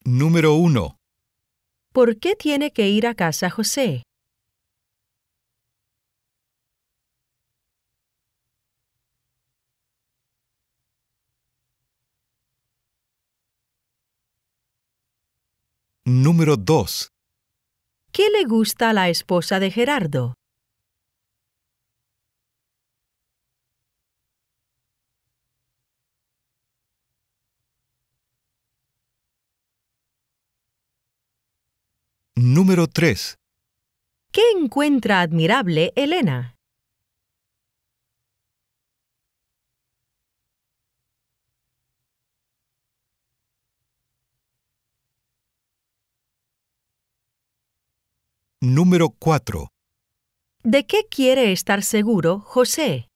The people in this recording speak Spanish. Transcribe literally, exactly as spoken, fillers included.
Número uno. ¿Por qué tiene que ir a casa José? Número dos. ¿Qué le gusta a la esposa de Gerardo? Número tres. ¿Qué encuentra admirable Elena? Número cuatro. ¿De qué quiere estar seguro José?